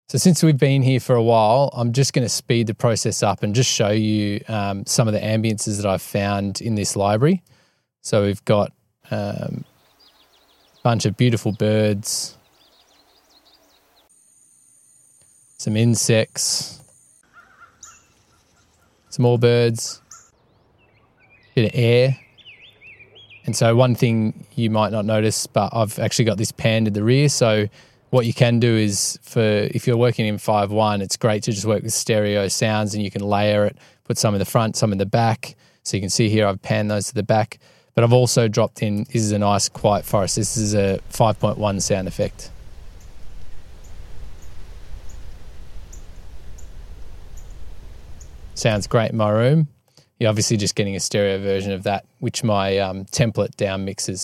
So since we've been here for a while, I'm just going to speed the process up and just show you some of the ambiences that I've found in this library. So we've got a bunch of beautiful birds, some insects, some more birds, bit of air. And so one thing you might not notice, but I've actually got this panned at the rear. So what you can do is, if you're working in 5.1, it's great to just work with stereo sounds, and you can layer it, put some in the front, some in the back. So you can see here I've panned those to the back. But I've also dropped in, this is a nice quiet forest. This is a 5.1 sound effect. Sounds great in my room. You're obviously just getting a stereo version of that, which my template down mixes.